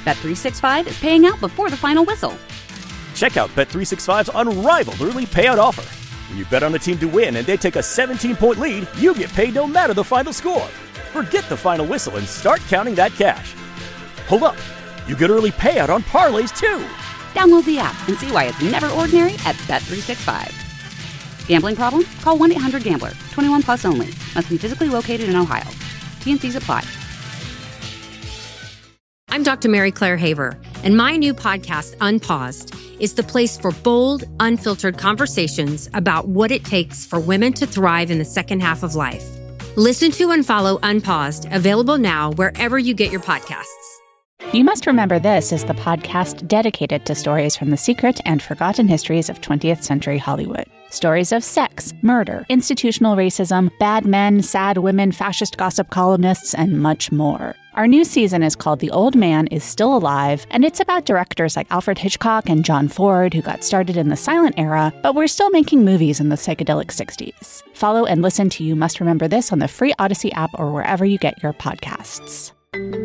Bet365 is paying out before the final whistle. Check out Bet365's unrivaled early payout offer. When you bet on a team to win and they take a 17-point lead, you get paid no matter the final score. Forget the final whistle and start counting that cash. Hold up. You get early payout on parlays, too. Download the app and see why it's never ordinary at Bet365. Gambling problem? Call 1-800-GAMBLER. 21 plus only. Must be physically located in Ohio. T&Cs apply. I'm Dr. Mary Claire Haver, and my new podcast, Unpaused, is the place for bold, unfiltered conversations about what it takes for women to thrive in the second half of life. Listen to and follow Unpaused, available now wherever you get your podcasts. You Must Remember This is the podcast dedicated to stories from the secret and forgotten histories of 20th century Hollywood. Stories of sex, murder, institutional racism, bad men, sad women, fascist gossip columnists, and much more. Our new season is called The Old Man is Still Alive, and it's about directors like Alfred Hitchcock and John Ford who got started in the silent era, but were still making movies in the psychedelic 60s. Follow and listen to You Must Remember This on the free Odyssey app or wherever you get your podcasts.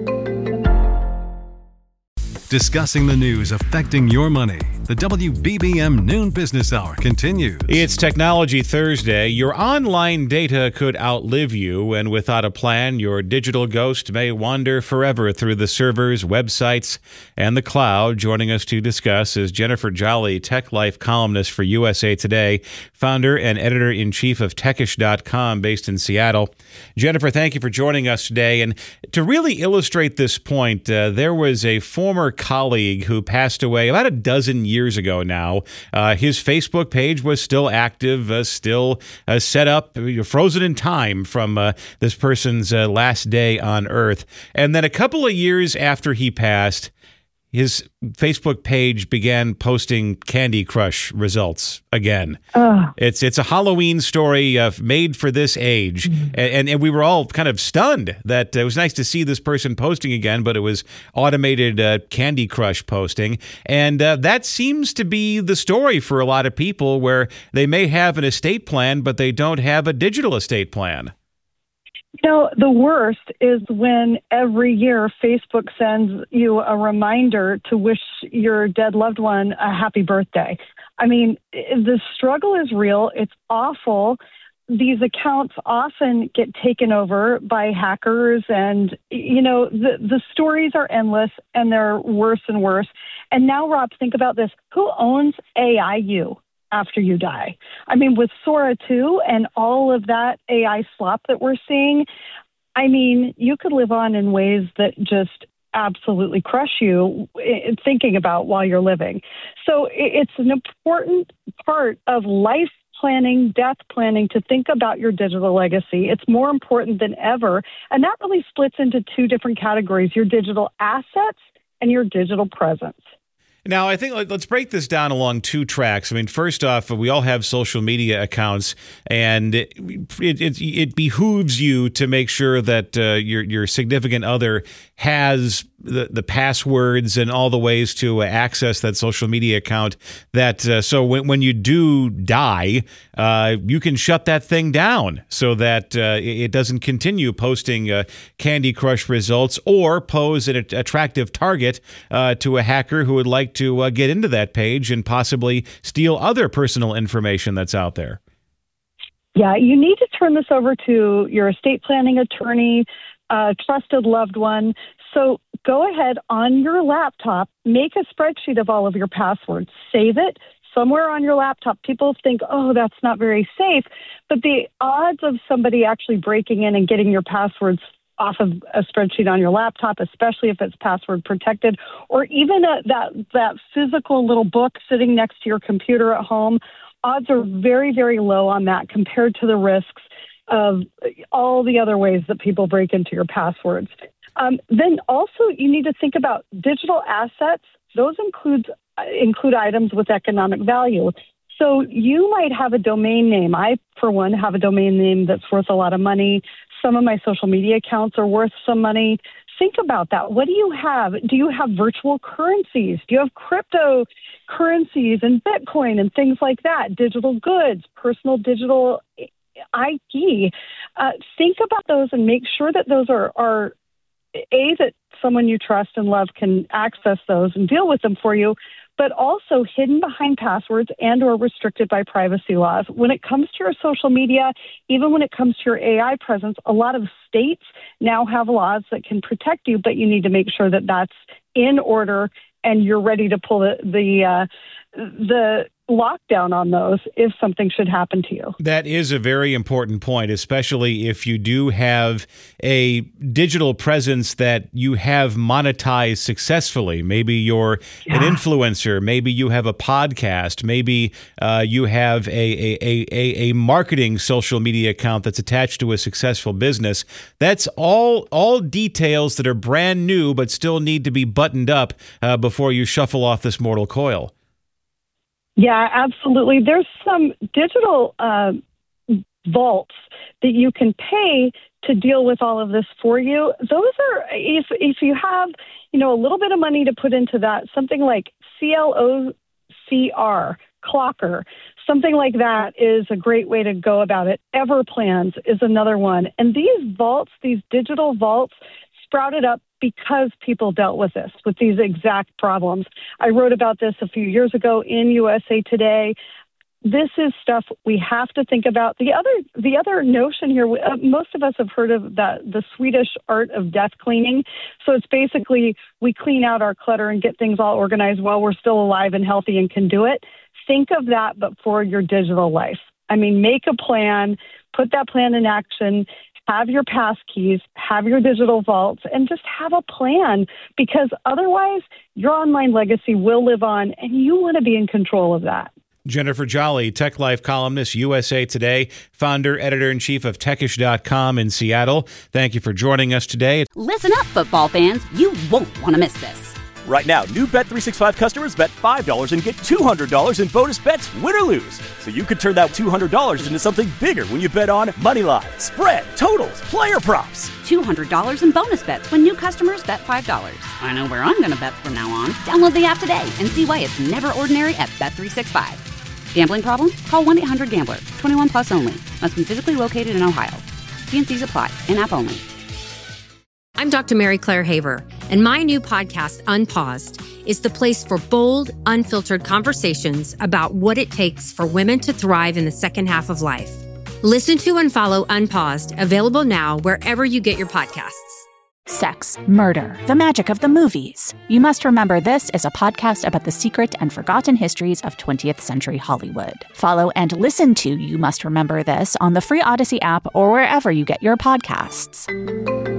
Discussing the news affecting your money. The WBBM Noon Business Hour continues. It's Technology Thursday. Your online data could outlive you, and without a plan, your digital ghost may wander forever through the servers, websites, and the cloud. Joining us to discuss is Jennifer Jolly, Tech Life columnist for USA Today, founder and editor-in-chief of Techish.com, based in Seattle. Jennifer, thank you for joining us today. And to really illustrate this point, there was a former colleague who passed away about a dozen years ago now. His Facebook page was still active, still set up, frozen in time from this person's last day on Earth. And then a couple of years after he passed, his Facebook page began posting Candy Crush results again. It's a Halloween story made for this age. And we were all kind of stunned that it was nice to see this person posting again, but it was automated Candy Crush posting. And that seems to be the story for a lot of people, where they may have an estate plan, but they don't have a digital estate plan. You know, the worst is when every year Facebook sends you a reminder to wish your dead loved one a happy birthday. I mean, the struggle is real. It's awful. These accounts often get taken over by hackers, and, you know, the stories are endless, and they're worse and worse. And now, Rob, think about this. Who owns AIU after you die? I mean, with Sora 2 and all of that AI slop that we're seeing, I mean, you could live on in ways that just absolutely crush you thinking about while you're living. So it's an important part of life planning, death planning, to think about your digital legacy. It's more important than ever. And that really splits into two different categories: your digital assets and your digital presence. Now, I think let's break this down along two tracks. I mean, first off, we all have social media accounts, and it behooves you to make sure that your significant other has the passwords and all the ways to access that social media account. That so when you do die, you can shut that thing down so that it doesn't continue posting Candy Crush results or pose an attractive target to a hacker who would like to get into that page and possibly steal other personal information that's out there. Yeah, you need to turn this over to your estate planning attorney, trusted loved one. So go ahead on your laptop, make a spreadsheet of all of your passwords, save it somewhere on your laptop. People think, oh, that's not very safe. But the odds of somebody actually breaking in and getting your passwords off of a spreadsheet on your laptop, especially if it's password protected, or even that physical little book sitting next to your computer at home, odds are very, very low on that compared to the risks of all the other ways that people break into your passwords. Then also you need to think about digital assets. Those include items with economic value. So you might have a domain name. I, for one, have a domain name that's worth a lot of money. Some of my social media accounts are worth some money. Think about that. What do you have? Do you have virtual currencies? Do you have cryptocurrencies and Bitcoin and things like that? Digital goods, personal digital IP. Think about those and make sure that those are that someone you trust and love can access those and deal with them for you, but also hidden behind passwords and or restricted by privacy laws. When it comes to your social media, even when it comes to your AI presence, a lot of states now have laws that can protect you, but you need to make sure that that's in order and you're ready to pull the lockdown on those if something should happen to you. That is a very important point, especially if you do have a digital presence that you have monetized successfully. Maybe you're an influencer. Maybe you have a podcast. Maybe you have a marketing social media account that's attached to a successful business. That's all details that are brand new but still need to be buttoned up before you shuffle off this mortal coil. Yeah, absolutely. There's some digital vaults that you can pay to deal with all of this for you. Those are, if you have, a little bit of money to put into that, something like CLOCR, Clocker, something like that is a great way to go about it. Everplans is another one. And these vaults, these digital vaults, sprouted up because people dealt with these exact problems. I wrote about this a few years ago in USA Today. This is stuff we have to think about. The other notion here, most of us have heard of the Swedish art of death cleaning. So it's basically we clean out our clutter and get things all organized while we're still alive and healthy and can do it. Think of that, but for your digital life. I mean, make a plan, put that plan in action, have your pass keys, have your digital vaults, and just have a plan, because otherwise your online legacy will live on, and you want to be in control of that. Jennifer Jolly, Tech Life columnist, USA Today, founder, editor-in-chief of Techish.com in Seattle. Thank you for joining us today. Listen up, football fans. You won't want to miss this. Right now, new Bet365 customers bet $5 and get $200 in bonus bets, win or lose. So you could turn that $200 into something bigger when you bet on money line, spread, totals, player props. $200 in bonus bets when new customers bet $5. I know where I'm going to bet from now on. Download the app today and see why it's never ordinary at Bet365. Gambling problem? Call 1-800-GAMBLER. 21 plus only. Must be physically located in Ohio. T&Cs apply. In-app only. I'm Dr. Mary Claire Haver, and my new podcast, Unpaused, is the place for bold, unfiltered conversations about what it takes for women to thrive in the second half of life. Listen to and follow Unpaused, available now wherever you get your podcasts. Sex, murder, the magic of the movies. You Must Remember This is a podcast about the secret and forgotten histories of 20th century Hollywood. Follow and listen to You Must Remember This on the free Odyssey app or wherever you get your podcasts.